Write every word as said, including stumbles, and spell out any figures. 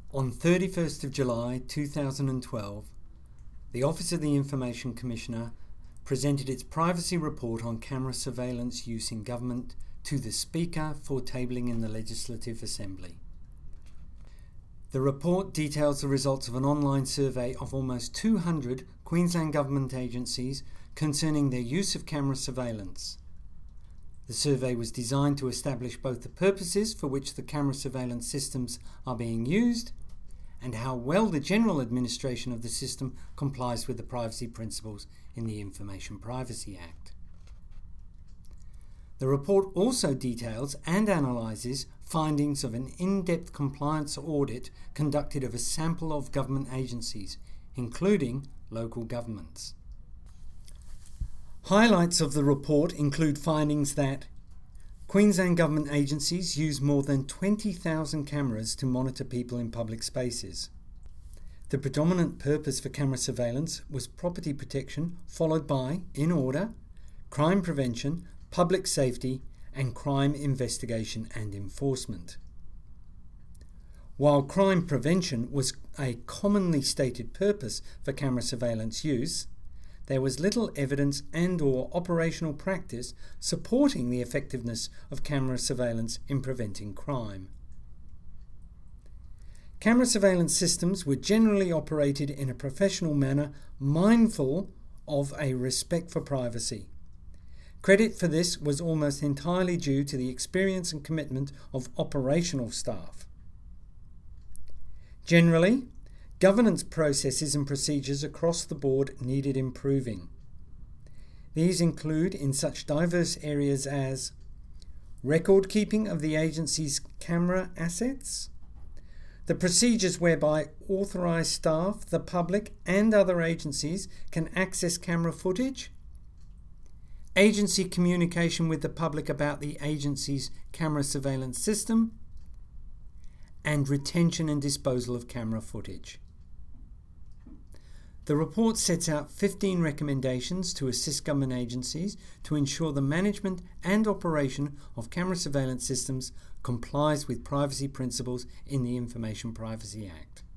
On thirty-first of July two thousand twelve, the Office of the Information Commissioner presented its privacy report on camera surveillance use in government to the Speaker for tabling in the Legislative Assembly. The report details the results of an online survey of almost two hundred Queensland Government agencies concerning their use of camera surveillance. The survey was designed to establish both the purposes for which the camera surveillance systems are being used and how well the general administration of the system complies with the privacy principles in the Information Privacy Act. The report also details and analyses findings of an in-depth compliance audit conducted of a sample of government agencies, including local governments. Highlights of the report include findings that Queensland Government agencies use more than twenty thousand cameras to monitor people in public spaces. The predominant purpose for camera surveillance was property protection, followed by, in order, crime prevention, public safety, and crime investigation and enforcement. While crime prevention was a commonly stated purpose for camera surveillance use, there was little evidence and or operational practice supporting the effectiveness of camera surveillance in preventing crime. Camera surveillance systems were generally operated in a professional manner, mindful of a respect for privacy. Credit for this was almost entirely due to the experience and commitment of operational staff. Generally, governance processes and procedures across the board needed improving. These include in such diverse areas as record keeping of the agency's camera assets, the procedures whereby authorised staff, the public and other agencies can access camera footage, agency communication with the public about the agency's camera surveillance system, and retention and disposal of camera footage. The report sets out fifteen recommendations to assist government agencies to ensure the management and operation of camera surveillance systems complies with privacy principles in the Information Privacy Act.